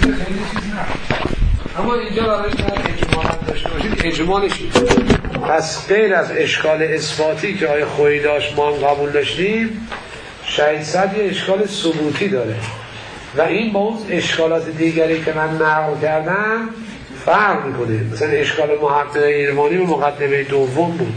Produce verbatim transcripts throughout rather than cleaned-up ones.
خیلی چیز نه، اما اینجا برای ما اجمالت داشته باشید. اجمالش پس غیر از اشکال اثباتی که آیه خویی داشت ما هم قبول داشتیم، شهید صدر یه اشکال ثبوتی داره و این با اون اشکالات دیگری که من نقل کردم فرق میکنه. مثلا اشکال محقق ایرمانی و مقدمه دوم بود،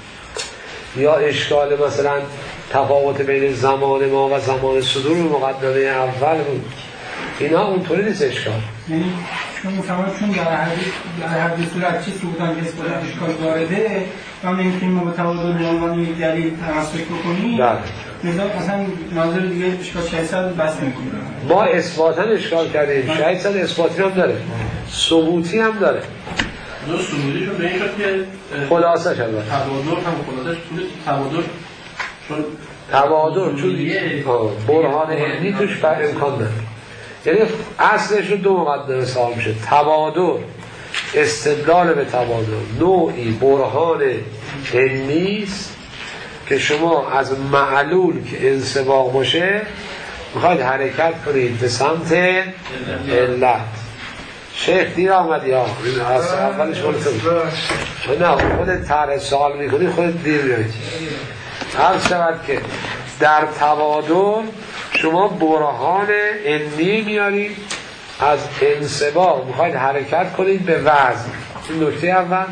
یا اشکال مثلا تفاوت بین زمان ما و زمان صدور و مقدمه اول بود. اینا اونطوری نیست اشکال. یعنی چون مثلا چون در هر در هر دو صورت چی ثبوتن که اثبات اشکال وارده، ما نمیتونیم ما با تعادل به عنوان یک دلیل تمسک بکنیم. بله. مثلا مثلا ناظر دیگه اشکال شهید بس نمی‌کنه. ما اثباتاً اشکال کردیم. شهید صد اثباتی هم داره، ثبوتی هم داره. دو ثبوتیشون به این شد که خلاصه شد. تبادر هم خلاصش بود. تبادر چون تبادر چون برهان علمی توش بر امکان نداره. یعنی اصلش رو دو مقدمه سوال میشه. تبادر استدلال به تبادر نوعی برهان علمی است که شما از معلول که انسباق باشه میخواید حرکت کنید به سمت علت. شیخ دیر آمدی ها از اولش مالتون نه خودت طرح سوال میکنی خودت دیر میاد. عرض شود که در تبادر شما برهان علمی میارید از انسباق میخواید حرکت کنید به وزن. این نکته اول.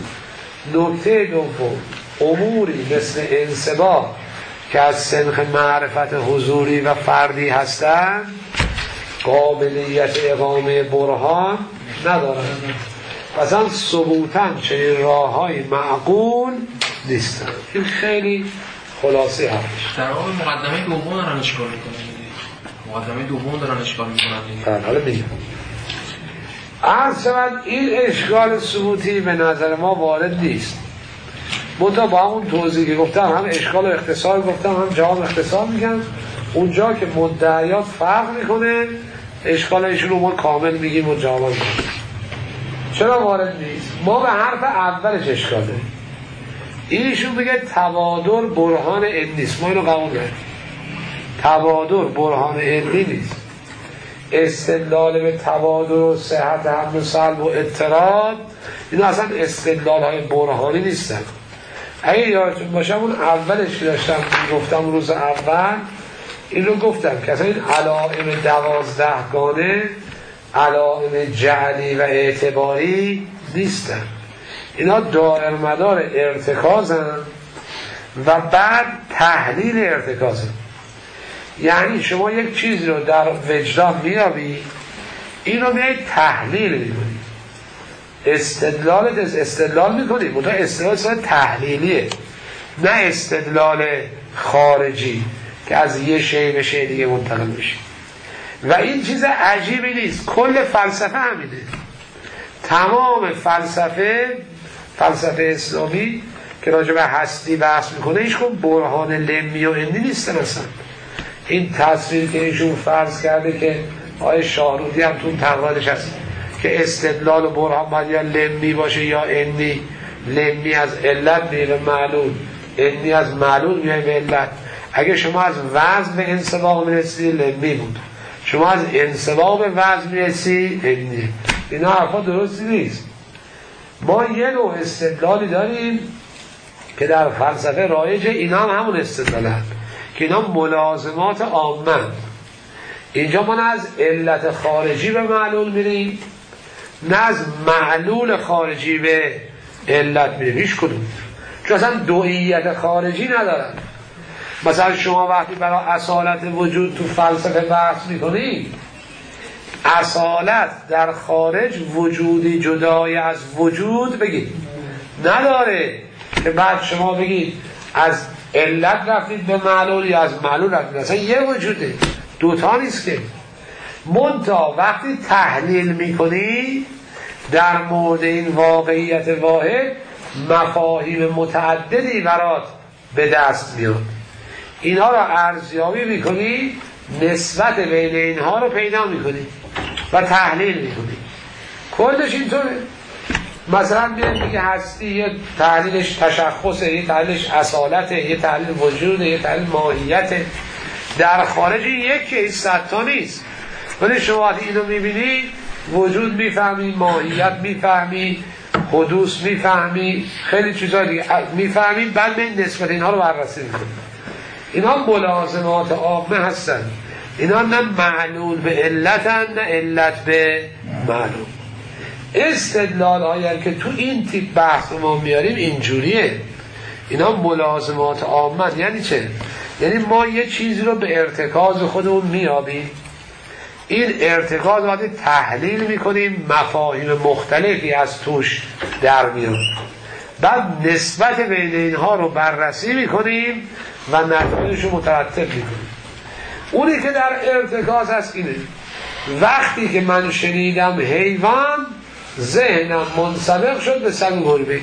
نکته دوم اموری مثل انسباق که از سنخ معرفت حضوری و فردی هستند قابلیت اقامه برهان ندارند، مثلا ثبوتاً چنین راه‌های معقول نیستند. این خیلی خلاصه هست. در واقع مقدمه دوم دارن اشکال میکنن. مقدمه دوم دارن اشکال میکنن. حالا میگم عرض شود این اشکال ثبوتی به نظر ما وارد نیست. منتها با همون توضیحی که گفتم هم اشکال و اختصار گفتم هم جواب اختصار میگم. اونجا که مدعیات فرق میکنه اشکالشون رو ما کامل میگیم و جواب میگیم. چرا وارد نیست؟ ما به حرف اولش اشکال داریم. اینشون میگه تبادر برهان علمی نیست. ما اینو قبول نداریم. تبادر برهان علمی نیست. استدلال به تبادر و صحت حمل و سلب و اضطراد اینا اصلا استدلال های برهانی نیستن. اگه یادتون باشه اون اولش که داشتم گفتم روز اول این رو گفتم که اصلا این علائم دوازده گانه علائم جعلی و اعتباری نیستن. اینا دائر مدار ارتکازن و بعد تحلیل ارتکازن. یعنی شما یک چیزی رو در وجدان میابی این رو میای تحلیل میکنی. استدلال استدلال میکنی منتها استدلال تحلیلیه نه استدلال خارجی که از یه شی به شی دیگه منتقل میشه. و این چیز عجیبی نیست. کل فلسفه همینه. تمام فلسفه فلسفه اسلامی که راجع به هستی بحث میکنه هیچ کدوم برهان لمی و علمی نیستن اصلا. این تصویر که ایشون فرض کرده که آیه شاهرودی هم تو تقریدش هست که استدلال و برهان باید یا لمی باشه یا علمی. لمی از علت میره به معلول، علمی از معلول میره به علت. اگه شما از وزن به انسباق میرسی لمی بود، شما از انسباق به وزن میرسی علمی. اینا حرفا درستی نیست. ما یه نوع استدلالی داریم که در فلسفه رایجه، اینا هم همون استدلال هست که اینا ملازمات عامه. اینجا ما نه از علت خارجی به معلول میریم نه از معلول خارجی به علت میریم. هیچ کدوم. چون اصلا دوئیت خارجی ندارن. مثلا شما وقتی برای اصالت وجود تو فلسفه بحث میکنی، اصالت در خارج وجودی جدای از وجود بگید نداره که بعد شما بگید از علت رفتید به معلول یا از معلول رفتید. اصلا یه وجوده، دوتا نیست که. منتها وقتی تحلیل میکنی در مورد این واقعیت واحد مفاهیم متعددی برات به دست میاد. اینها را ارزیابی میکنی، نسبت بین اینها رو پیدا میکنی و تحلیل میکنی. کلش اینطوره. مثلا بیاید میگه هستی یه تحلیلش تشخصه، یه تحلیلش اصالته، یه تحلیل وجوده، یه تحلیل ماهیته. در خارج یکی صد تا نیست. ولی شما وقتی اینو میبینی وجود میفهمی، ماهیت میفهمی، حدوث میفهمی، خیلی چیزا دیگه میفهمی، بعد به نسبت اینها رو بررسی میکنی. اینا ملازمات عامه هستن، اینا نه معلول به علتن نه علت به معلول. استدلال هایی که تو این تیپ بحث ما میاریم اینجوریه، اینا ملازمات عامه. یعنی چه؟ یعنی ما یه چیزی رو به ارتکاز خودمون میابیم، این ارتکاز رو تحلیل میکنیم، مفاهیم مختلفی از توش در میاد، بعد نسبت بین اینها رو بررسی میکنیم و نتایجش رو مترتب میکنیم. اونی که در ارتکاز هست اینه، وقتی که من شنیدم حیوان ذهنم منسبق شد به سگ و گربه،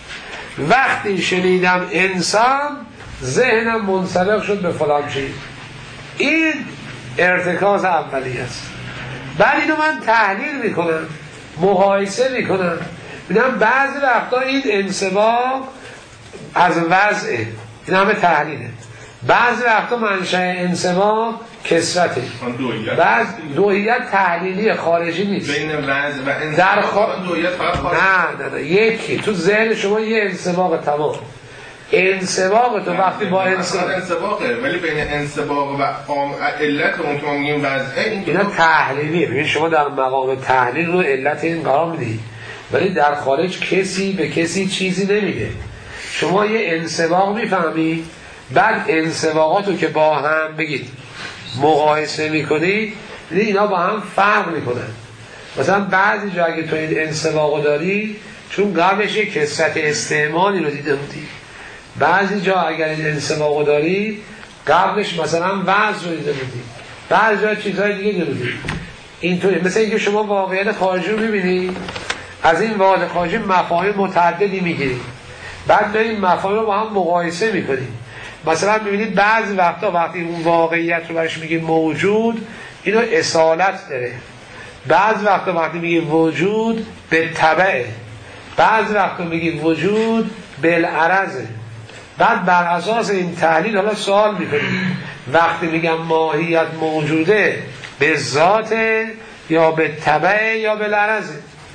وقتی شنیدم انسان ذهنم منسبق شد به فلان چیز. این ارتکاز اولی است. بعد اینو من تحلیل میکنم، مقایسه میکنم، ببینم بعضی وقتا این انسباق از وضعه، این همه تحلیله. بعضی وقتا منشأ انسباق کثرته، بعض دوئیت تحلیلی خارجی نیست. بین وضع و انسباق در خا... دوئیت فقط خارجی. نه نه نه یکی تو ذهن شما یه انسباق تمام. انسباق تو وقتی با انسباق انسباقه، ولی بین انسباق و علت اون که ما میگیم وضعه، این اینا تحلیلیه. ببین شما در مقام تحلیل رو علت این قرار میدی، ولی در خارج کسی به کسی چیزی نمیده. شما یه انسباق میفهمی، بعد انسباقاتو که با هم بگید مقایسه میکنی، اینا با هم فرق میکنن. مثلا بعضی جا اگه تو این انسباقو داری، چون قبلش یک کثرت استعمالی رو دیده بودی، بعضی جا اگر این انسباقو داری قبلش مثلا وضع رو دیده بودی، بعضی جا چیزهای دیگه دیده بودی. اینطوری مثلا اینکه شما واقعیت خارجی رو میبینی، از این واقعیت خارجی مفاهیم متعددی میگیری، بعد به این مفاهیم رو با هم مقایسه میکنی. مثلا میبینید بعضی وقتا وقتی اون واقعیت رو برش میگه موجود، اینو اصالت داره. بعضی وقتا وقتی میگه وجود به تبعه، بعضی وقتا میگه وجود بالعرضه. بعد بر اساس این تحلیل حالا سوال میکنیم، وقتی میگم ماهیت موجوده به ذاته یا به تبعه یا بالعرضه.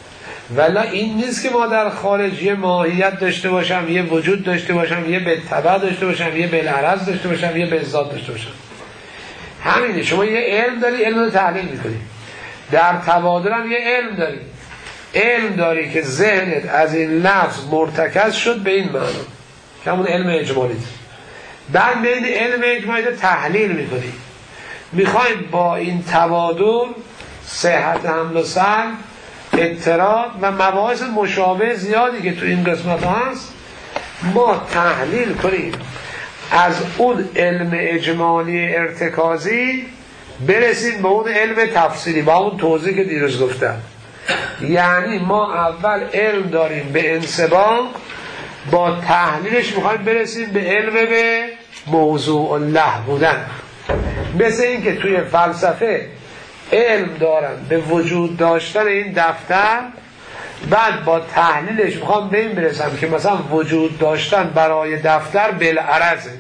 ولی این نیست که ما در خارج یه ماهیت داشته باشم، یه وجود داشته باشم، یه به تبع داشته باشم، یه بالعرض داشته باشم، یه به ذات داشته باشم. همینه، شما یه علم داری، علم رو تحلیل میکنی. در تبادل هم یه علم داری، علم داری که ذهنت از این لفظ مرتکز شد به این معنا، که همون علم اجمالی. بعد بین علم اجمالی تحلیل میکنی، میخوایم با این تبادل صحت حمل و سر، اضطراب و مباحث مشابه زیادی که تو این قسمت هست ما تحلیل کنیم، از اون علم اجمالی ارتکازی برسیم به اون علم تفصیلی، با اون توضیح که دیروز گفتم. یعنی ما اول علم داریم به انسباق، با تحلیلش میخوایم برسیم به علم به موضوع الله بودن. مثل این که توی فلسفه علم دارن به وجود داشتن این دفتر، بعد با تحلیلش میخوام به این برسم که مثلا وجود داشتن برای دفتر بالعرضه،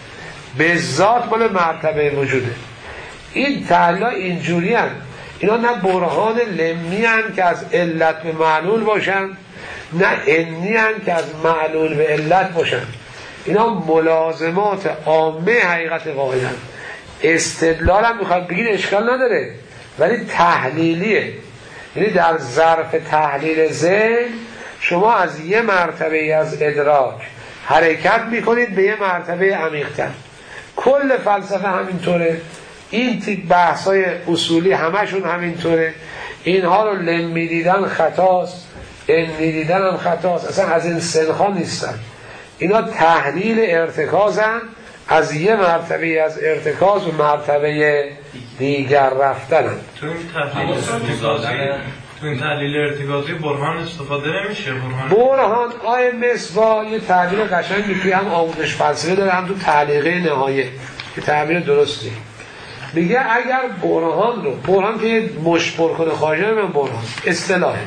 به ذات مال مرتبه وجوده. این تحلیل ها اینجوری هن. اینا نه برهان لمی هن که از علت به معلول باشن، نه انی هن که از معلول به علت باشن. اینا ملازمات عامه حقیقت واحد هن. استدلال هم میخواد بگید اشکال نداره، ولی تحلیلیه. یعنی در ظرف تحلیل ذهن شما از یه مرتبه از ادراک حرکت میکنید به یه مرتبه عمیق‌تر. کل فلسفه همینطوره، این تیپ بحث‌های اصولی همشون همینطوره. اینها رو لمی دیدن خطاست، انی دیدن هم خطاست، اصلا از این سنخا نیستن. اینا تحلیل ارتکازن، از یه مرتبه از ارتکاز و مرتبه دیگر رفتنن. تو این تحلیل ارتکازی تو این تحلیل ارتکازی برهان استفاده نمیشه؟ برهان برهان آیه مصبا یه تعبیر قشنگی توی هم آموزش فلسفه داره، هم تو تعلیقه نهایه که تعبیر درستی. میگه اگر برهان رو، برهان که مشبر کنه خارجه من برهان اصطلاحه،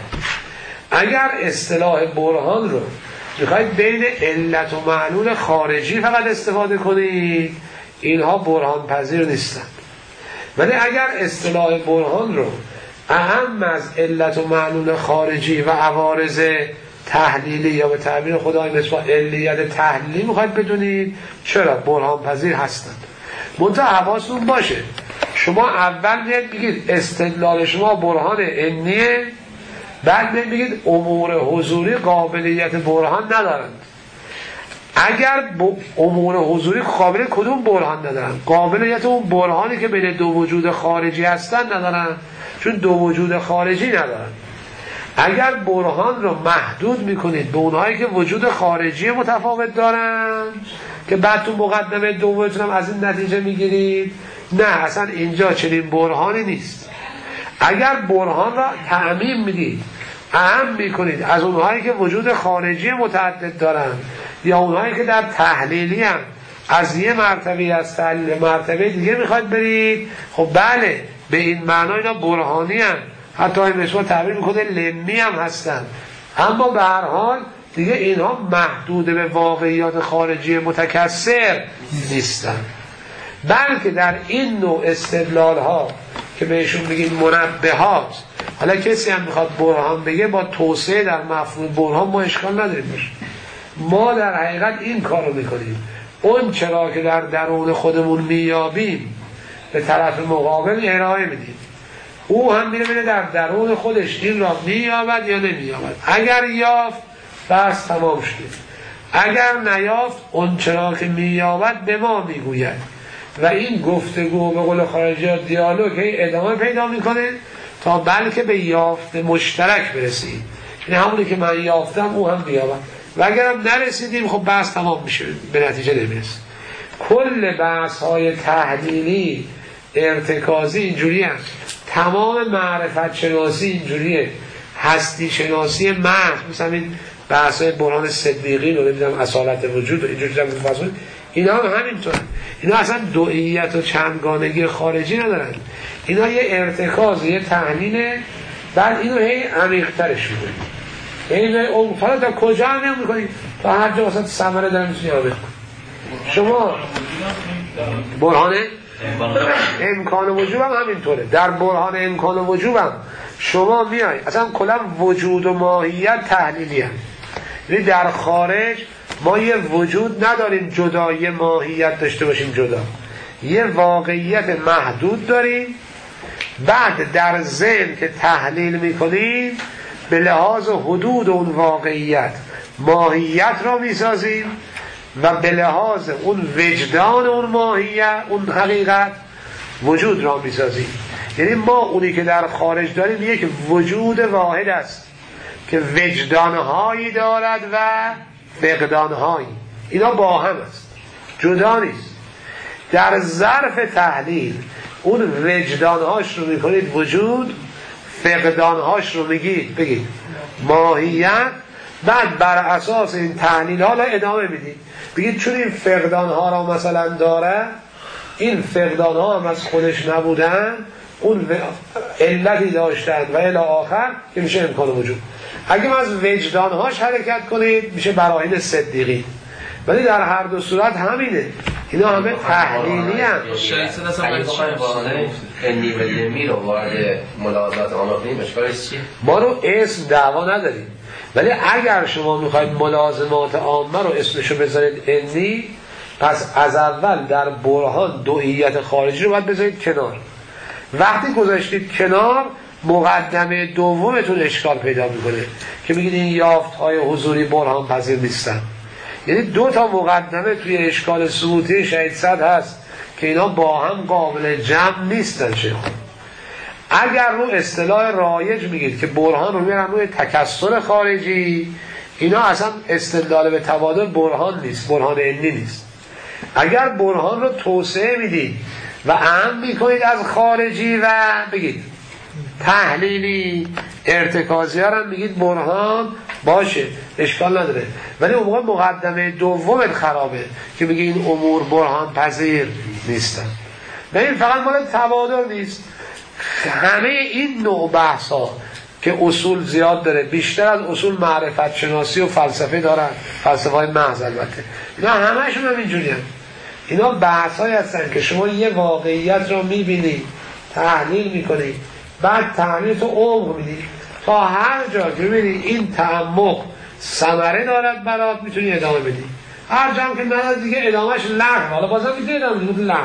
اگر اصطلاح برهان رو میخواید بین علت و معلول خارجی فقط استفاده کنید، اینها برهان پذیر نیستن. ولی اگر اصطلاح برهان رو اهم از علت و معلول خارجی و عوارض تحلیلی یا به تعبیر خدای مثلا علیت تحلیلی میخواید بدونید، چرا برهان پذیر هستند. منتها حواستون باشه شما اول میاد بگید استدلال شما برهان علمیه، بعد میاد بگید امور حضوری قابلیت برهان ندارند. اگر امور حضوری قابل کدوم برهان ندارن؟ قابلیت اون برهانی که بین دو وجود خارجی هستن ندارن، چون دو وجود خارجی ندارن. اگر برهان رو محدود میکنید به اونهایی که وجود خارجی متفاوت دارن که بعد تو مقدمه دومتون هم از این نتیجه میگیرید، نه اصلا اینجا چنین برهانی نیست. اگر برهان را تعمیم میدید، اهم میکنید از اونهایی که وجود خارجی متعدد دارن یا اونهایی که در تحلیلی هم از یه مرتبه از تحلیل مرتبه دیگه میخواید برید، خب بله به این معنا اینا برهانی هم، حتی این مثلا تعبیر میکنه لمی هم هستن، اما به هر حال دیگه اینها محدود به واقعیات خارجی متکثر نیستن، بلکه در این نوع استدلال ها که بهشون میگین منبهات، حالا کسی هم میخواد برهان بگه با توسعه در مفهوم برهان ما اشکال نداریم. ما در حقیقت این کار رو میکنیم، اون چرا که در درون خودمون میابیم به طرف مقابل ارائه میدیم، او هم میره میره در درون خودش این را مییابد یا نمییابد. اگر یافت بس تمام شد، اگر نیافت اون چرا که مییابد به ما میگوید و این گفتگو به قول خارجی ها دیالوگ هی ادامه پیدا میکنه تا بلکه به یافت مشترک برسیم، یعنی همونی که من یافتم او هم بیابد و اگرم نرسیدیم خب بحث تمام میشه، به نتیجه نمیرسیم. کل بحث های تحلیلی ارتکازی اینجوری هست، تمام معرفت شناسی اینجوریه، هستی شناسی محض، مثلا این بحث های برهان صدیقی رو نمیدونم اصالت وجود و اینجوری هم بفرمایید، اینا هم همینطور، اینا اصلا دوئیت و چندگانگی خارجی ندارن، اینا یه ارتکاز، یه تحلیله، بعد اینو هی عمیق‌ترش می‌کنید، این اون فقط تا کجا هم نمی‌کنید تا هر جا واسه ثمره داره می‌تونی آمد. شما برهان امکان وجوب هم همینطوره، در برهان امکان وجوب هم شما میای اصلا کلا وجود و ماهیت تحلیلی هم، یعنی در خارج ما یه وجود نداریم جدا، یه ماهیت داشته باشیم جدا، یه واقعیت محدود داریم، بعد در ذهن که تحلیل میکنیم به لحاظ حدود اون واقعیت ماهیت را میسازیم و به لحاظ اون وجدان اون ماهیت اون حقیقت وجود را میسازیم. یعنی ما اونی که در خارج داریم یک وجود واحد است که وجدانهایی دارد و فقدانهایی، اینا با هم است، جدا نیست. در ظرف تحلیل اون وجدانهاش رو میکنید وجود، فقدانهاش رو میگید بگید ماهیت، بعد بر اساس این تحلیل ها ادامه میدید، بگید چون این فقدانها را مثلا داره، این فقدانها هم از خودش نبودن، اون علتی داشتن و الی آخر که میشه امکان وجود. اگه ما از وجدانهاش حرکت کنید میشه براهین صدیقی، ولی در هر دو صورت همینه، اینا همه تحلیلی هم. شاید اگه بخوایم بارانه انی و یمی رو وارد ملاحظات آن کنیم اشکالش چیه؟ ما رو اسم دعوا نداریم، ولی اگر شما میخواید ملازمات عامه رو اسمشو بذارید انی، پس از اول در برهان دوئیت خارجی رو باید بذارید کنار. وقتی گذاشتید کنار مقدمه دومتون اشکال پیدا میکنه که میگید این یافت‌های حضوری برهان پذیر نیستن. یعنی دو تا مقدمه توی اشکال ثبوتی شهید صد هست که اینا با هم قابل جمع نیستن. شیخ اگر رو اصطلاح رایج میگید که برهان رو میرن روی تکثر خارجی، اینا اصلا استدلال به تبادل برهان نیست، برهان علمی نیست. اگر برهان رو توسعه میدید و اهم میکنید از خارجی و بگید تحلیلی ارتکازی ها رو میگید برهان، باشه اشکال نداره، ولی اون موقع مقدمه دوم خرابه که میگه این امور برهان پذیر نیستن. و این فقط مال تبادل نیست، همه این نوع بحث ها که اصول زیاد داره، بیشتر از اصول معرفت شناسی و فلسفه دارن، فلسفه های محض البته، اینا همه‌شون هم اینجوری هم. اینا بحث های هستن که شما یه واقعیت را میبینید تحلیل میکنی، بعد تحلیل تو عمق میدی تا هر جا که ببینی این تعمق ثمره دارد برات میتونی ادامه بدی. هر جا که ندارد دیگه ادامهش لغو، حالا بازم میتونی ادامه بدی لغو.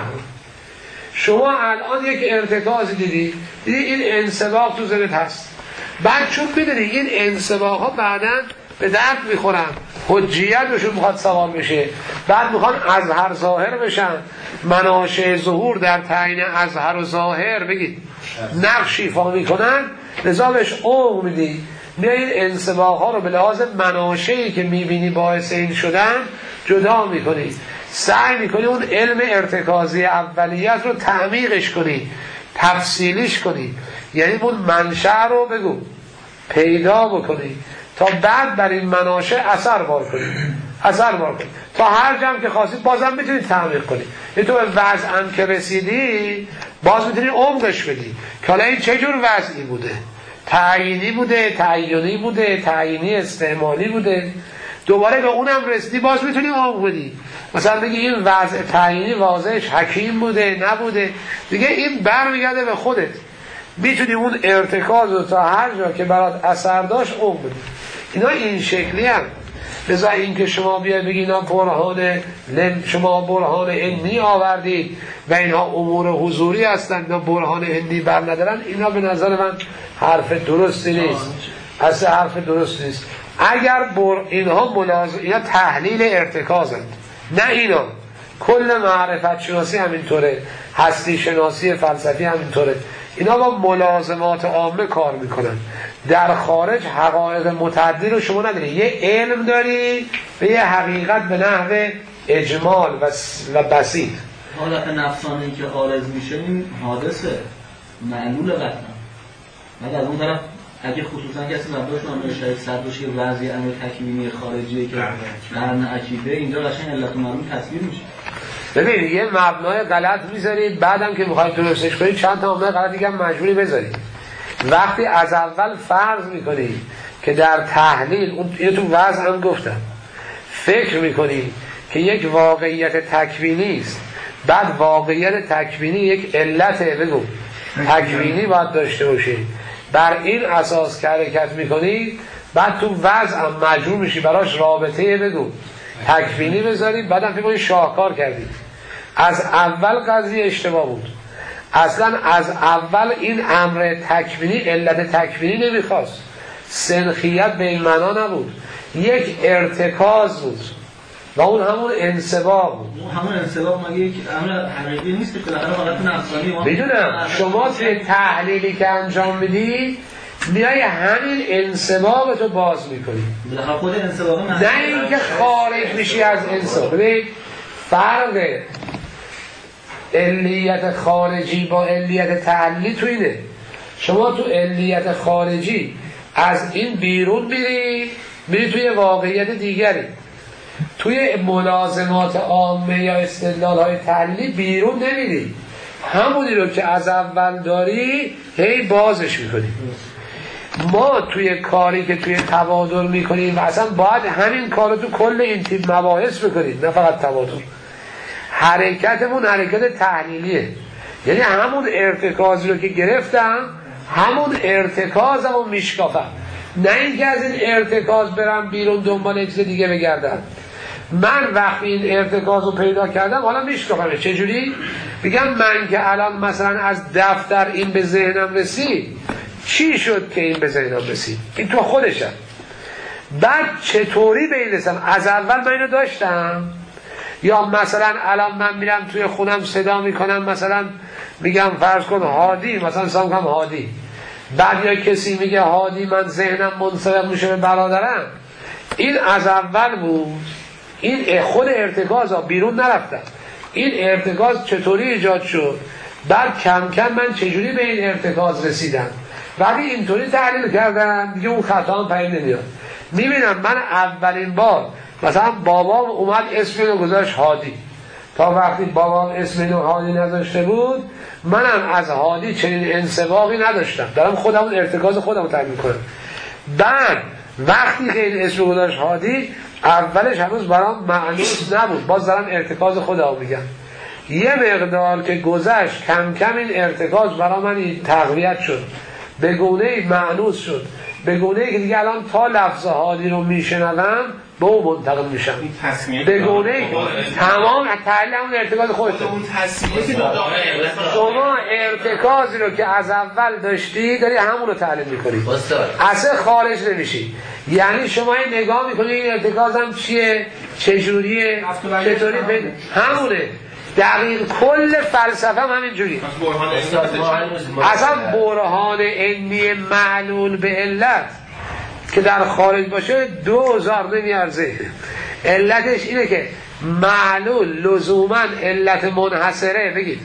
شما الان یک ارتکازی دیدی دیدی این انسباق تو ذهنت هست، بعد چون میدونی این انسباق ها بعداً به درد میخورن، حجیتشون میخواد سوال بشه، بعد میخوان اظهر ظاهر بشن، مناشأ ظهور در تعیین اظهر و ظاهر بگید نقش ایفا میکنن، لذا بهش عمق میدی، میای این انسباق ها رو به لحاظ مناشئی که میبینی باعث این شدن جدا میکنی، سعی میکنی اون علم ارتکازی اولیت رو تعمیقش کنی، تفصیلیش کنی، یعنی اون منشأ رو بگو پیدا بکنی تا بعد بر این مناشأ اثر بار کنی اثر بار کنی تا هر جمع که خواستی بازم میتونی تعمیق کنی. یعنی تو به وضع هم که رسیدی باز میتونی عمقش بدی که حالا این چه جور وضعی بوده، تعیینی بوده، تعیینی بوده، تعیینی استعمالی بوده، دوباره به اونم رسیدی باز میتونی عمق بدی، مثلا بگی این وضع تعیینی واضحش حکیم بوده نبوده، دیگه این برمیگرده به خودت، میتونی اون ارتکاز رو تا هر جا که برات اثر داشت عمق بدی. اینا این شکلی هم لذا این که شما بیاید بگی اینا برهان شما برهان علمی آوردید و اینها امور حضوری هستند، اینا برهان علمی بر ندارن، اینا به نظر من حرف درستی نیست، اصلا حرف درستی نیست. اگر بر اینها ملازم اینا تحلیل ارتکازند، نه اینا کل معرفت شناسی همینطوره، هستی شناسی فلسفی همینطوره، اینا با ملازمات عامه کار میکنن. در خارج حقایق متعدی رو شما نداری، یه علم داری به یه حقیقت به نحو اجمال و بسیط. حالت نفسانی که عارض میشه این حادثه معلول قطعا، مگر از اون طرف اگه خصوصا کسی مبداش نامه شریف صد بشه وضعی امر تکوینی خارجیه که قرن عقیده اینجا قشنگ علت و معلول تصویر میشه. ببین یه مبنای غلط میذارید، بعدم که میخواید درستش کنید چند تا مبنای غلط دیگه هم مجبوری بذارید. وقتی از اول فرض میکنید که در تحلیل اون اینو تو وضع هم گفتم فکر میکنید که یک واقعیت تکوینی است، بعد واقعیت تکوینی یک علته بگو تکوینی باید داشته باشه، بر این اساس که حرکت میکنید، بعد تو وضع هم مجبور میشی براش رابطه بگو تکوینی بذارید، بعدم فکر کنید شاهکار کردید. از اول قضیه اشتباه بود، اصلا از اول این امر تکوینی علت تکوینی نمیخواست، سنخیت به این معنا نبود، یک ارتکاز بود و اون همون انسباق بود. اون همون انسباق مگه یک امر حقیقی نیست که بالاخره حالت نفسانی ما میدونم شما توی تحلیلی که انجام میدی میای همین انسباق تو باز میکنی، بالاخره خود انسباق نه اینکه خارج میشی از انسباق. ببین فرق علیت خارجی با علیت تحلیلی تو اینه، شما تو علیت خارجی از این بیرون میری میری توی واقعیت دیگری، توی ملازمات عامه یا استدلال های تحلیلی بیرون نمیری، همونی رو که از اول داری هی بازش میکنی. ما توی کاری که توی تبادل میکنیم و اصلا باید همین کار رو تو کل این تیپ مباحث بکنیم، نه فقط تبادل. حرکتمون حرکت تحلیلیه، یعنی همون ارتکازی رو که گرفتم همون ارتکازم رو میشکافم، نه اینکه از این ارتکاز برم بیرون دنبال یک چیز دیگه بگردم. من وقتی این ارتکاز رو پیدا کردم حالا میشکافم. چجوری؟ بگم من که الان مثلا از دفتر این به ذهنم رسید، چی شد که این به ذهنم رسید؟ این تو خودشم. بعد چطوری به این رسم؟ از اول من اینو داشتم، یا مثلا الان من میرم توی خونم صدا میکنم، مثلا میگم فرض کن هادی، مثلا صدا میکنم هادی، بعد یا کسی میگه هادی، من ذهنم منصرف میشه به برادرم، این از اول بود، این خود ارتکاز ها بیرون نرفتم. این ارتکاز چطوری ایجاد شد؟ بعد کم کم من چجوری به این ارتکاز رسیدم، وقتی اینطوری تحلیل کردم دیگه اون خطا هم پایین نمیاد. میبینم من اولین بار مثلا بابام اومد اسم اینو گذاشت هادی، تا وقتی بابام اسم اینو هادی نذاشته بود منم از هادی چنین انسباقی نداشتم، دارم خودم ارتکاز خودم تعیین کنم. بعد وقتی که این اسم گذاشت هادی، اولش هنوز برام معنوس نبود، باز دارم ارتکاز خودم میگم. یه مقدار که گذشت کم کم این ارتکاز برای من تقویت شد، به گونه معنوس شد، به گونه که دیگه الان تا لفظ حالی رو میشنوم به اون منتقل میشم، به گونه تمام تحلیل اون ارتکاز خودتون. شما ارتکازی رو که از اول داشتی داری همون رو تحلیل میکنی، اصلا خارج نمیشی. یعنی شما این نگاه میکنی این ارتکاز هم چیه، چجوریه، چطوری بین همونه. دقیق کل فلسفه هم همین جوری. اصلا برهان علمی معلول به علت که در خارج باشه دو هزار نمیارزه. علتش اینه که معلول لزوما علت منحصره بگید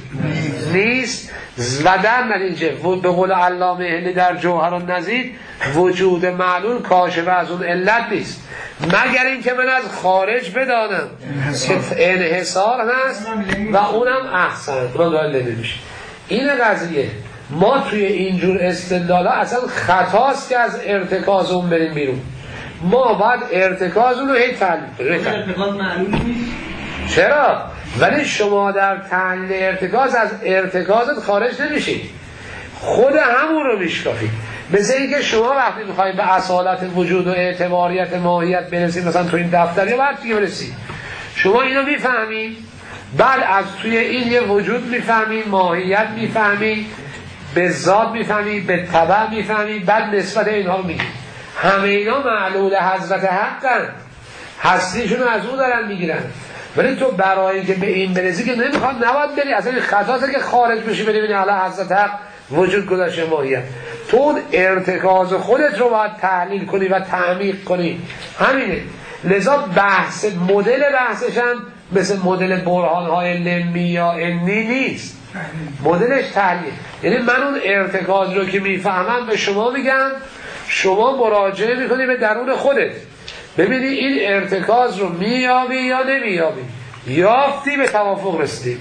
نیست و در نتیجه به قول علامه هندی در جوهر النظیر وجود معلول کاشف از اون علت نیست، مگر اینکه من از خارج بدانم که انحصار هست و اونم احسن رو داره نمیشه. این قضیه ما توی اینجور استدلالا اصلا خطاست که از ارتکاز اون بریم بیرون. ما باید ارتکاز اون رو هی تحلیل کنیم. ارتکاز معلول نیست. چرا؟ ولی شما در تحلیل ارتکاز از ارتکازت خارج نمیشید، خود همون رو میشکافید. مثل اینکه شما وقتی میخواید به اصالت وجود و اعتباریت ماهیت برسید، مثلا تو این دفتر یا بعد دیگه برسید، شما اینو میفهمید، بعد از توی این یه وجود میفهمید، ماهیت میفهمید، به ذات میفهمید، به تبع میفهمید، بعد نسبت اینها رو میگید. همه اینا معلول حضرت حقن، هستیشون از اون دارن میگیرن. ولی تو برای اینکه به این برسی که نمیخواد نباید بری، اصلا این خطاست که خارج بشی بری ببینی حالا حضرت حق وجود گذاشته ماهیت. تو اون ارتکاز خودت رو باید تحلیل کنی و تعمیق کنی، همینه. لذا بحث مدل بحثش هم مثل مدل برهان‌های لمی یا انی نیست، مدلش تحلیل. یعنی من اون ارتکاز رو که میفهمم به شما میگم، شما مراجعه میکنی به درون خودت ببینی این ارتکاز رو میابی یا نمیابی. یافتی به توافق رسیدی،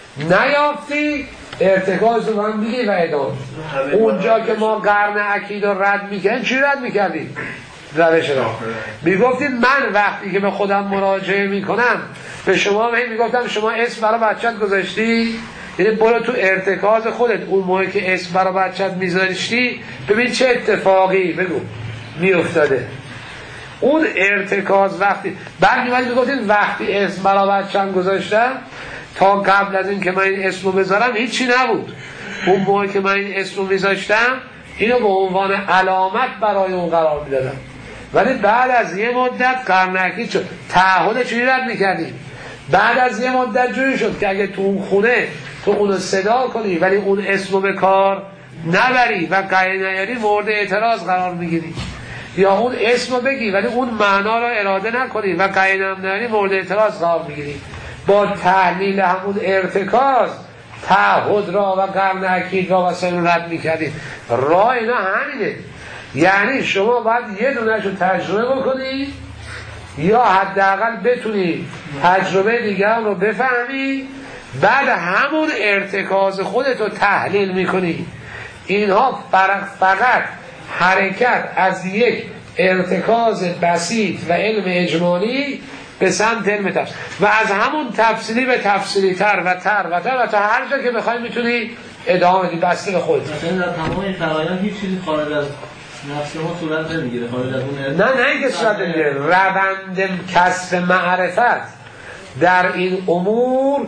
نیافتی ارتکاز رو من میگی و ادامه. اونجا که ما قرن عقید رو رد میکنیم چی رد میکردیم؟ روش را میگفتید من وقتی که به خودم مراجعه میکنم به شما میگفتم شما اسم برای بچت گذاشتی، یعنی برو تو ارتکاز خودت اون موقع که اسم برای بچت میذاشتی ببین چه اتفاقی بگو میافتاده. اون ارتکاز وقتی بعد میومد میگفتید وقتی اسم برای بچم گذاشتم تا قبل از این که من این اسم رو بذارم هیچی نبود، اون موقع که من این اسم رو میذاشتم اینو به عنوان علامت برای اون قرار میدادم. ولی بعد از یه مدت قرن عقید شد، تعهد چجوری رد میکردیم؟ بعد از یه مدت جوری شد که اگه تو اون خونه تو اونو صدا کنی ولی اون اسمو به کار نبری و قید نیاری مورد اعتراض قرار میگیری، یا اون اسمو بگی ولی اون معنا رو اراده نکنی و قید نیاری مورد اعتراض قرار میگیری. با تحلیل همون ارتکاز تعهد را و قرن عقید را و سن رد میکردیم. راه اینا همینه. یعنی شما باید یه دونش رو تجربه بکنی یا حداقل بتونی تجربه دیگر رو بفهمی، بعد همون ارتکاز خودت رو تحلیل میکنی. اینها فقط حرکت از یک ارتکاز بسیط و علم اجمالی به سمت علم تفصیل و از همون تفصیلی به تفصیلی تر و تر و تر و تا هر جا که بخوای میتونی ادامه بدی بسته به خودت. مثلا در تمام این فرآیند هیچ چیزی خارج از نفس ما صورت نمیگیره، خارج از اون نه نه اینکه صورت نمیگیره. روند کسب معرفت در این امور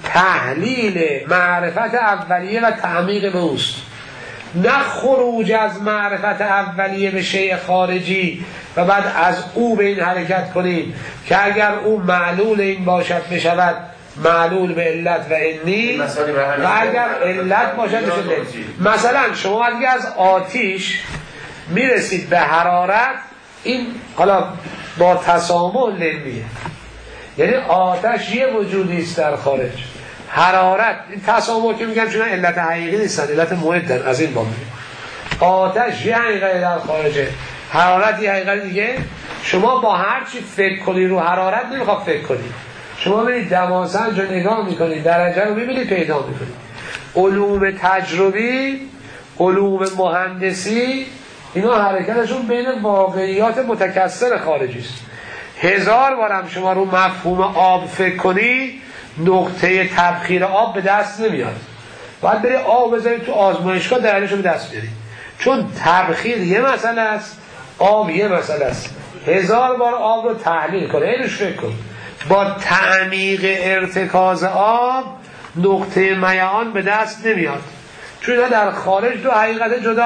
تحلیل معرفت اولیه و تعمیق به اوست، نه خروج از معرفت اولیه به شیء خارجی و بعد از او به این حرکت کنیم که اگر او معلول این باشد بشود معلول به علت و انی و اگر علت باشد بشود. مثلا شما اگر از آتیش میرسید به حرارت، این حالا با تسامح لمیه، یعنی آتش یه وجودی است در خارج، حرارت این تسامح که میگم چون علت حقیقی نیستن، علت معدن، از این باب آتش یه حقیقت در خارجه، حرارت یه حقیقت دیگه. شما با هر چی فکر کنی رو حرارت نمیخواد فکر کنی، شما برید دماسنج رو نگاه میکنید، درجه رو میبینید پیدا میکنید. علوم تجربی، علوم مهندسی، اینا حرکتشون بین واقعیات متکثر خارجی است. هزار بارم شما رو مفهوم آب فکر کنی نقطه تبخیر آب به دست نمیاد، باید بری آب بذاری تو آزمایشگاه دلیلش رو به دست بیاری، چون تبخیر یه مسئله است، آب یه مسئله است. هزار بار آب رو تحلیل کن، اینوش فکر کن، با تعمیق ارتکاز آب نقطه میعان به دست نمیاد، چون اینا در خارج دو حقیقت جدا.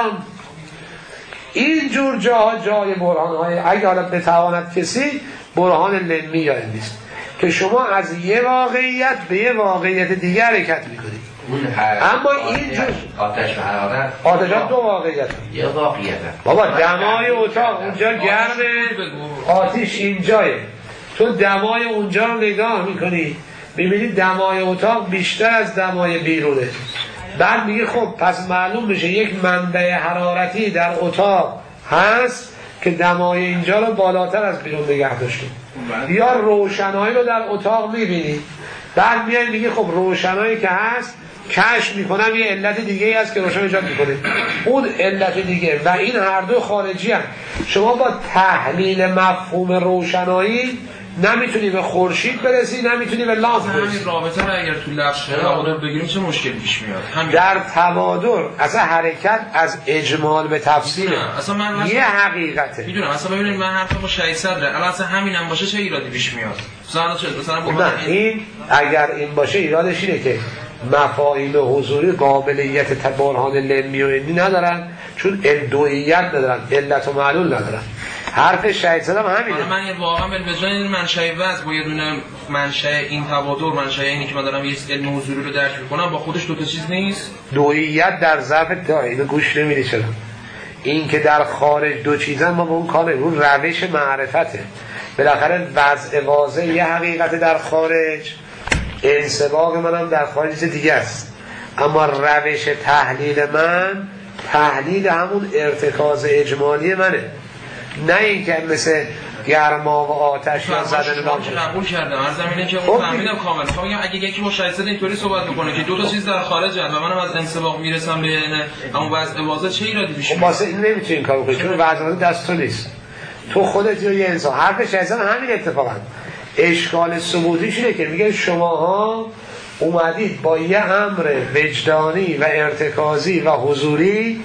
این جور جاها جای برهان های، اگه حالا بتواند کسی، برهان لمی یا نیست که شما از یه واقعیت به یه واقعیت دیگر حرکت میکنید. اما این جور آتش و حرارت، آتشات دو واقعیت، یه واقعیت بابا دمای اتاق اونجا گرمه، آتش اینجایه، تو دمای اونجا رو نگاه میکنی میبینی دمای اتاق بیشتر از دمای بیرونه، بعد میگه خب پس معلوم بشه یک منبع حرارتی در اتاق هست که دمای اینجا رو بالاتر از بیرون نگه داشته. یا روشنایی رو در اتاق میبینی، بعد میای میگه خب روشنایی که هست کشف میکنم یه علت دیگه ای هست که روشن ایجاد میکنه، اون علت دیگه، و این هر دو خارجی هم. شما با تحلیل مفهوم روشنایی نمیتونی به خورشید برسی، نمیتونی به لامپ برسی. همین رابطه رو اگر تو لفظ تبادر بگیریم چه مشکل پیش میاد؟ همین. در تبادر اصلا حرکت از اجمال به تفصیل اصلا من یه حقیقته. میدونم اصلا ببینید من حرفم با شهید صدره، الان اصلا همین هم باشه چه ایرادی پیش میاد؟ مثلا چه مثلا با نه این اگر این باشه ایرادش اینه که مفاهیم حضوری قابلیت برهان لمی و علمی ندارن، چون دوئیت ندارن، علت و معلول ندارن. حرف شهید صدم همینه. من واقعا به جای منشأ وضع با یه دونه منشأ این تبادر، منشأ اینی که من دارم یه علم حضوری رو درک میکنم، با خودش دو تا چیز نیست. دوئیت در ظرف تا اینو گوش نمیدی چرا؟ این که در خارج دو چیزن ما به اون کار اون روش معرفته. بالاخره وضع واضح یه حقیقت در خارج، انسباق منم در خارج دیگه است، اما روش تحلیل من تحلیل همون ارتکاز اجمالی منه، نه اینکه مثل گرما و آتش یا زدن لامپ. قبول کردم از زمینه که اون فهمیدم کاملا. خب میگم اگه یکی با شایسته اینطوری صحبت بکنه که دو تا چیز در خارج هست و منم از انسباق میرسم به همون وضع واضح، چه ایرادی پیش میاد؟ واسه این نمیتونی کارو کنی، چون وضع واضح دست تو نیست، تو خودت یه انسان. حرف شایسته همین اتفاقا اشکال ثبوتیش اینه که میگه شماها اومدید با یه امر وجدانی و ارتکازی و حضوری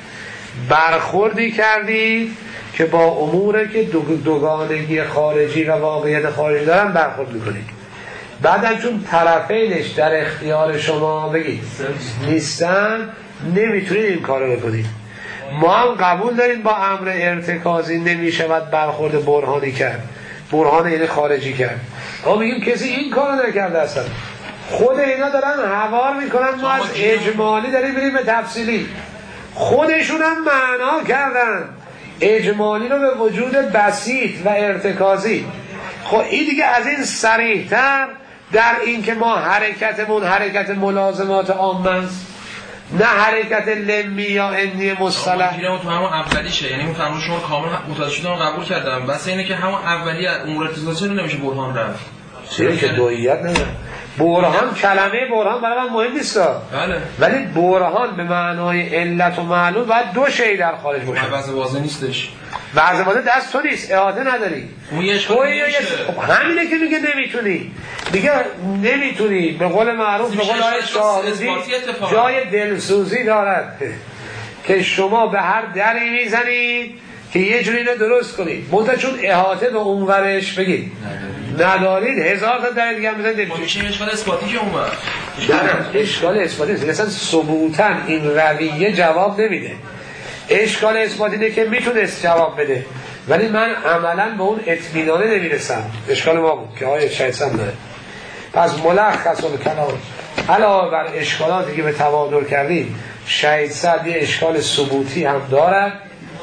برخوردی کردید که با اموره که دو دوگانگی خارجی و واقعیت خارجی دارن برخورد میکنید. بعدم چون طرفینش در اختیار شما بگید نیستن، نمیتونید این کارو بکنید. ما هم قبول داریم با امر ارتکازی نمیشود برخورد برهانی کرد، برهان این خارجی کرد، اما میگیم کسی این کارو نکرده اصلا. خود اینا دارن حوار میکنن، ما از اجمالی داریم بریم به تفصیلی. خودشون هم معنا کردن اجمالی رو به وجود بسیط و ارتکازی. خب این دیگه از این صریح‌تر در این که ما حرکتمون حرکت ملازمات عامه است، نه حرکت لمی یا انی مصطلح. میگم تو همون اولیشه، یعنی اون فرمایش شما کامل متوجه شدم و قبول کردم، بس اینه که همون اولی امور ارتکازی چرا نمیشه برهان رفت؟ چرا که دوئیت نداره؟ برهان کلمه برهان برای من مهم نیست، بله، ولی برهان به معنای علت و معلول باید دو شی در خارج باشه. وضع واضح نیستش، وضع واضح دست تو نیست، احاطه نداری. اون یه اشکال نمیشه. خب همینه که میگه نمیتونی، میگه نمیتونی. به قول معروف، به قول آقای شاهروزی جای دلسوزی دارد که شما به هر دری میزنید که یه جوری رو درست کنید، منتها چون احاطه به اون ورش بگید ندارید، هزار تا در دیگه هم بزنید. میشه اشکال اثباتی که اون ور نه، اشکال اثباتی نیست، اصلا ثبوتاً این رویه جواب نمیده. اشکال اثباتی اینه که میتونست جواب بده، ولی من عملاً به اون اطمینانه نمیرسم. اشکال ما بود که آیه شایستم داره. پس ملخص الکلام علاوه بر اشکالاتی که به تبادر کردیم، شهید صد یه اشکال ثبوتی هم دارد.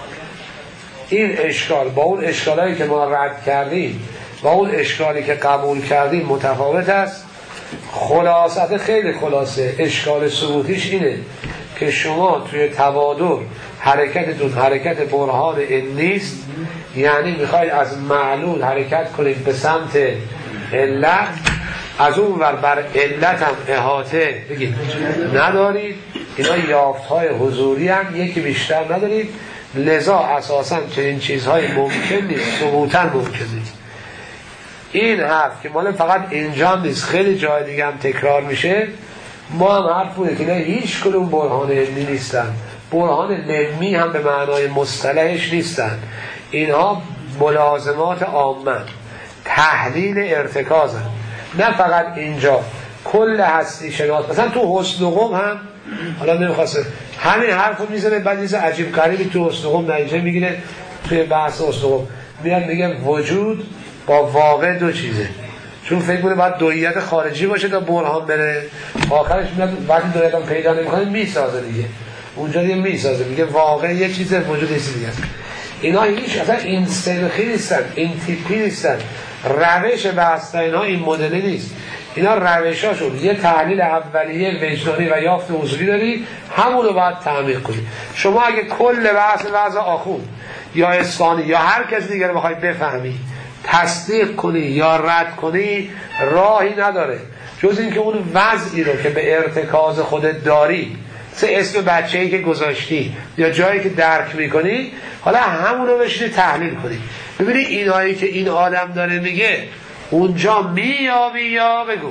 این اشکال با اون اشکالایی که ما رد کردیم با اون اشکالی که قبول کردیم متفاوت است. خلاصت خیلی خلاصه اشکال ثبوتیش اینه که شما توی تبادر حرکتتون حرکت برهان این نیست، یعنی میخواید از معلول حرکت کنید به سمت علت، از اون ور بر علت هم احاطه بگید ندارید. اینا یافتهای حضوری هم یکی بیشتر ندارید، لذا اساساً چنین چیزهای ممکن نیست، ثبوتاً ممکن نیست. این حرف که مال فقط اینجا نیست، خیلی جای دیگه هم تکرار میشه. ما هم حرف بوده که نه هیچ کدوم برهان علمی نیستن، برهان علمی هم به معنای مصطلحش نیستن. اینها ملازمات عامه، تحلیل ارتکازن. نه فقط اینجا، کل هستی شناس. مثلا تو حسن و قم هم، حالا نمیخواسته همین حرف رو میزنه، بعد نیز عجیب غریبی تو حسن و قم نتیجه میگیره. توی بحث حسن و قم میاد میگه وجود با واقع دو چیزه، چون فکر کنه باید دوییت خارجی باشه تا برهان بره. آخرش میاد وقتی دوییت هم پیدا نمیکنه میسازه دیگه، اونجا دیگه میسازه، میگه واقع یه چیزه، وجود یه چیز دیگه است. اینا هیچ اصلا این سنخی نیستن، این تیپی نیستن. روش بحث اینا این مدلی نیست. اینا روشاشون یه تحلیل اولیه وجدانی و یافت حضوری داری، همون رو باید تعمیق کنی. شما اگه کل بحث وضع آخوند یا اصفهانی یا هر کس دیگر بخوای بفهمی، تصدیق کنی یا رد کنی، راهی نداره جز اینکه اون وضعی رو که به ارتکاز خودت داری، سه اسم بچه‌ای که گذاشتی یا جایی که درک میکنی، حالا همون رو بشینی تحلیل کنی. ببینی اینایی که این آدم داره میگه اونجا میابی یا بگو.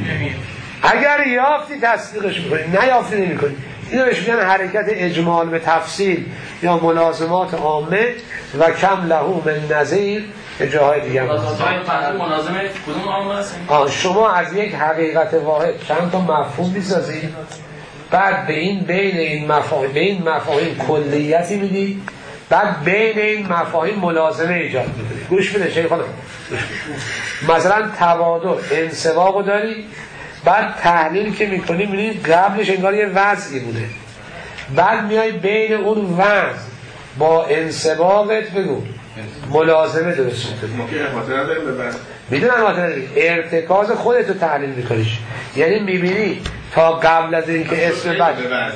اگر یافتی تصدیقش میکنی، نیافتی نمیکنی. اینو بهش میگن حرکت اجمال به تفصیل یا ملازمات عامه و کم له من نظیر. به جاهای دیگه هم ملازمه کدوم عامه هست؟ شما از یک حقیقت واحد چند تا مفهوم میسازید، بعد به این بین این مفاهیم به این مفاهیم کلیتی میدی، بعد بین این مفاهیم ملازمه ایجاد میکنی. گوش بده شیخ خانم، مثلا تبادل انسواقو داری، بعد تحلیل که میکنی میبینی قبلش انگار یه وضعی بوده، بعد میای بین اون وضع با انسواقت بگو ملازمه درست میکنی. میدونم ارتکاز خودتو تحلیل میکنیش، یعنی میبینی تا قبل از اینکه اسم بعد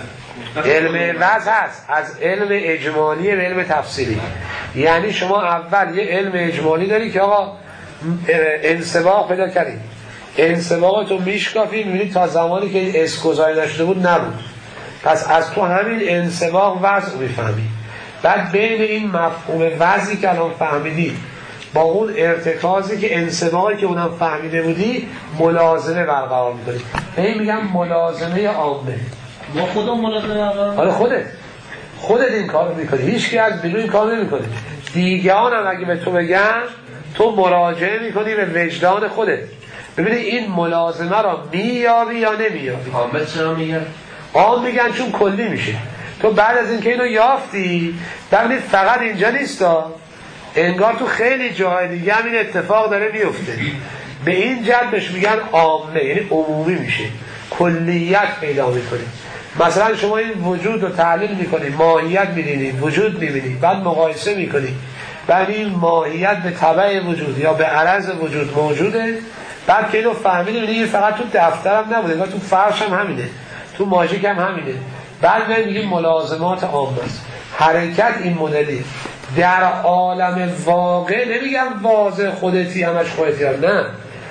علم وضع هست، از علم اجمالی به علم تفصیلی. یعنی شما اول یه علم اجمالی داری که آقا انسواق پیدا کردی، انسواقتو میشکافی، میبینی تا زمانی که اسکوزای داشته بود نبود، پس از تو همین انسواق وضع میفهمی. بعد بین این مفهوم وضعی که الان فهمیدی با اون ارتکازی که انسواقی که اونم فهمیده بودی ملازمه برقرار میکنی. این میگم ملازمه عامه. ما خودم ملازمه برقرار حالا خودت خودت این کارو میکنی، هیچ کی از بیرون این کارو نمیکنه. دیگران هم اگه به تو بگن تو مراجعه میکنی به وجدان خودت. ببینید این ملازمه رو مییابی یا نمییابی. عامه چرا میگن؟ عام میگن چون کلی میشه. تو بعد از اینکه اینو یافتی ببینید فقط اینجا نیستا، انگار تو خیلی جاهای دیگه هم این اتفاق داره میفته. به این جد بهش میگن عامه، یعنی عمومی میشه، کلیت پیدا میکنی. مثلا شما این وجود رو تحلیل میکنی، ماهیت میبینی، وجود میبینی، بعد مقایسه میکنی، بعد این ماهیت به تبع وجود یا به عرض وجود موجوده، بعد که اینو فهمیدی میگی فقط تو دفترم نبوده، انگار تو فرش هم همینه، تو ماژیک هم همینه. بعد میگیم ملازمات عامه است. حرکت این مدلی در عالم واقع، نمیگم واضح خودتی همش خودتی هم، نه،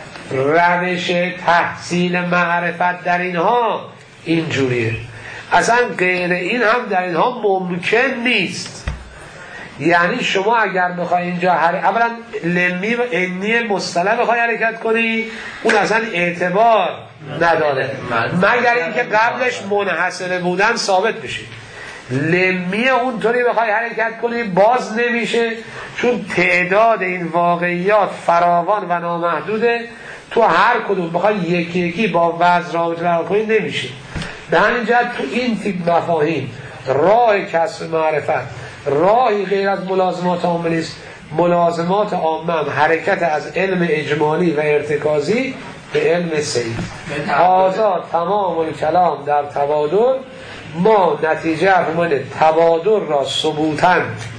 روش تحصیل معرفت در اینها اینجوریه، اصلا غیر این هم در اینها ممکن نیست. یعنی شما اگر بخوای اینجا هر اولا لمی و انی مصطلح بخوای حرکت کنی، اون اصلا اعتبار نداره مگر اینکه قبلش منحصره بودن ثابت بشه. لمی اونطوری بخوای حرکت کنی باز نمیشه، چون تعداد این واقعیات فراوان و نامحدوده. تو هر کدوم بخوای یکی یکی با وضع رابطه برقرار کنی نمیشه. به همین جهت تو این تیپ مفاهیم راه کسب معرفت راهی غیر از ملازمات عامه نیست. ملازمات عامه هم حرکت از علم اجمالی و ارتکازی به علم سید. آزاد تمام الکلام در تبادل، ما نتیجه افهمان تبادل را ثبوتاً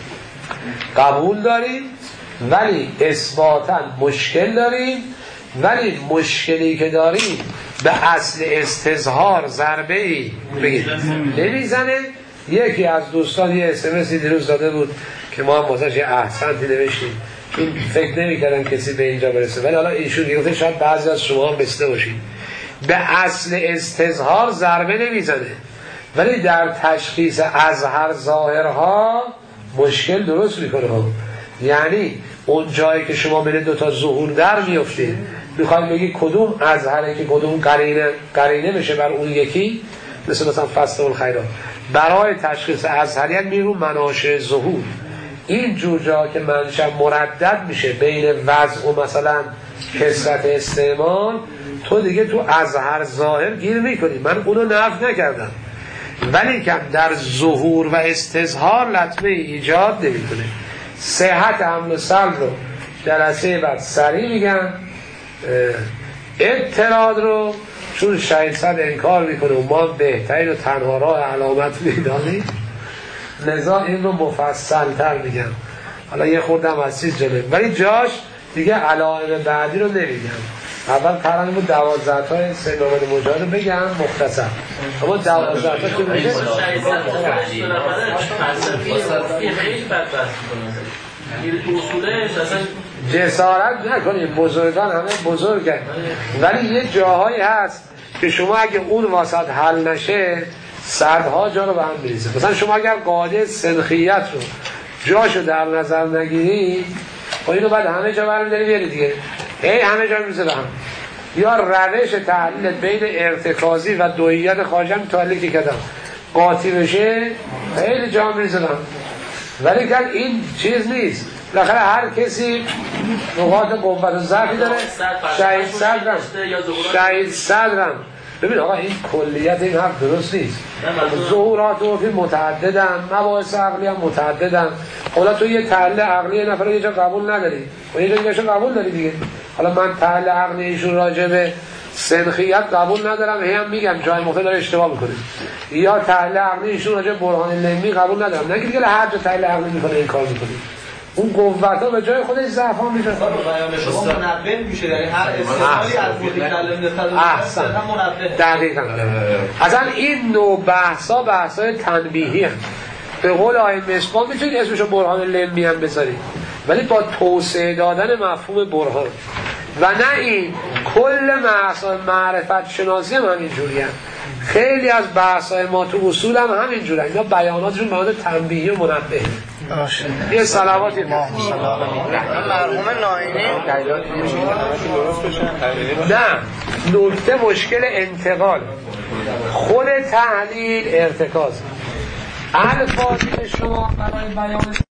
قبول داریم ولی اثباتاً مشکل داریم، ولی مشکلی که داریم به اصل استظهار ضربه‌ای نمیزنه. یکی از دوستان یه اسمسی دیروز داده بود که ما هم واسش یه احسنتی نوشتیم، چون فکر نمی‌کردم کسی به اینجا برسه، ولی حالا ایشون گفته شاید بعضی از شما هم بسته باشید. به اصل استظهار ضربه نمیزنه ولی در تشخیص اظهر ظاهرها مشکل درست میکنه. یعنی اون جایی که شما بین دو تا ظهور در میافتید میخواید بگی کدوم اظهره که کدوم قرینه قرینه بشه بر اون یکی، مثل مثلا فصل الخیرات برای تشخیص اظهریت میرون مناشأ ظهور. این جور جا که منشأ مردد میشه بین وضع و مثلا کثرت استعمال، تو دیگه تو اظهر ظاهر گیر میکنی. من اونو نفی نکردم، ولی که در ظهور و استظهار لطمه ایجاد نمیکنه. صحت حمل و سلب رو جلسه بعد سریع میگم. اعتراض رو چون شهید صد انکار میکنه و ما بهترین و تنها راه علامت میدانیم، لذا این رو مفصل تر میگم. حالا یه خوردم از چیز جلوه، ولی جاش دیگه علائم بعدی رو نمیگم. اول قرارم بود دوازده تای سید محمد مجاهد رو بگم مختصر، اما دوازده تا که میشه جسارت نکنیم. بزرگان همه بزرگن، ولی یه جاهایی هست که شما اگه اون واسط حل نشه صدها جا رو به هم میریزه. مثلا شما اگر قاعده سنخیت رو جاشو در نظر نگیری، خب اینو بعد همه جا برمی‌داری بیاری دیگه، ای همه جا میریزه به هم. یا روش تحلیل بین ارتکازی و دوییت خارجی هم تحلیل که کردم قاطی بشه خیلی جا میریزه به هم. ولی که این چیز نیست، بالاخره هر کسی نقاط قوت و ضعفی داره. شهید صدرم شهید صدرم ببین آقا این کلیت این حرف درست نیست. ظهورات عرفی متعددن، مباحث عقلی هم متعددن. حالا تو یه تحلیل عقلی یه نفر یه جا قبول نداری و یه جا دیگه قبول داری دیگه. حالا من تحلیل عقلی ایشون راجع به سنخیت قبول ندارم، هی هم میگم جای مختلف داره اشتباه میکنه. یا تحلیل عقلی ایشون راجع به برهان لمی قبول ندارم، نه دیگه هر جا تحلیل عقلی میکنه این کار میکنه. اون قوت‌ها به جای خودش ضعف‌ها میشه. شما منبه میشه، یعنی هر استعمالی از متکلم احسن دقیقاً. اصلا این نوع بحث‌ها بحث‌های تنبیهی هستند. به قول آقای مصباح میتونید اسمشو برهان لمی هم بذارید، ولی با توسعه دادن مفهوم برهان و نه این کل مسائل معرفت شناسی هم همینجوریه. خیلی از بحث‌های ما تو اصول هم همینجوره، اینا بیاناتشون بیان تنبیهی و منبه. یه صلواتی مرحوم ناینی نه، نکته مشکل انتقال، خود تحلیل ارتکاز الفاظی شما برای بیان